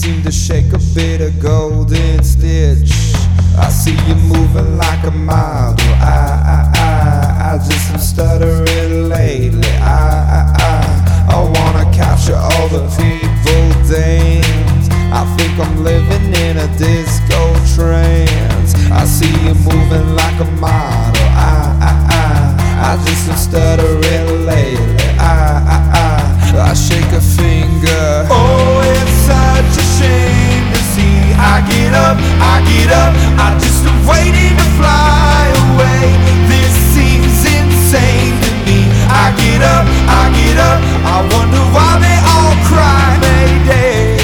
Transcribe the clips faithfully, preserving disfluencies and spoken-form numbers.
seem to shake a bit of golden stitch. I see you moving like a model. I, I, I, I just am stuttering lately. I, I, I, I wanna capture all the people dance. I think I'm living in a disco trance. I see you moving like a model. I, I, I, I just am stuttering lately. I, I, I, I shake a finger. Oh, it's such a shame to see. I get up, I get up, I just am waiting to fly away. This seems insane to me. I get up, I get up, I wonder why they all cry Mayday.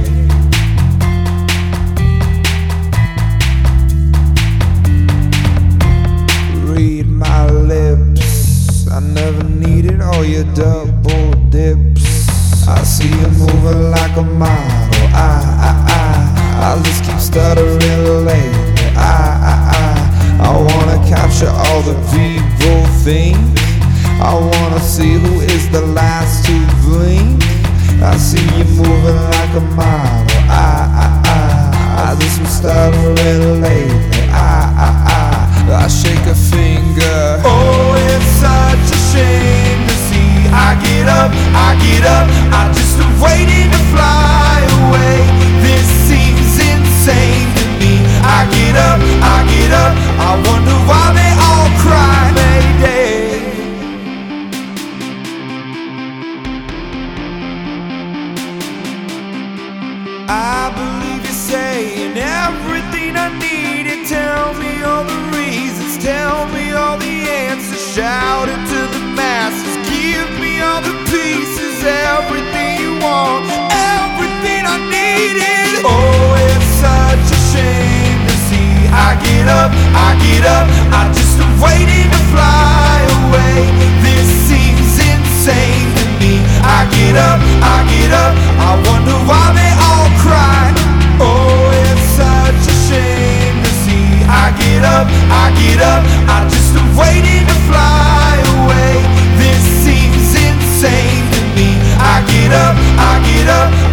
Read my lips, I never needed all your double dips. I see you moving like a model. I, I, I, I just keep stuttering lately. I, I, I, I wanna capture all the people think. I wanna see who is the last to blink. I see you moving like a model. I, I, I, I just been stuttering lately. I, I, I, I shake a finger. Oh, it's such a shame to see. I get up, I get up, I just am waiting to fly away. This seems insane to me. I get up, I get up, I wonder why they all cry Mayday. I believe you're saying everything I needed. Tell me all the reasons, tell me all the answers. Shout it to the masses, give me all the pieces. Everything you want, everything I needed. Oh, it's such a shame to see. I get up, I get up, I just am waiting to fly away. This seems insane to me. I get up, I get up, I wonder why they all cry. Oh, it's such a shame to see. I get up, I get up, I just am waiting to fly away. This seems insane to me. I get up, I get up,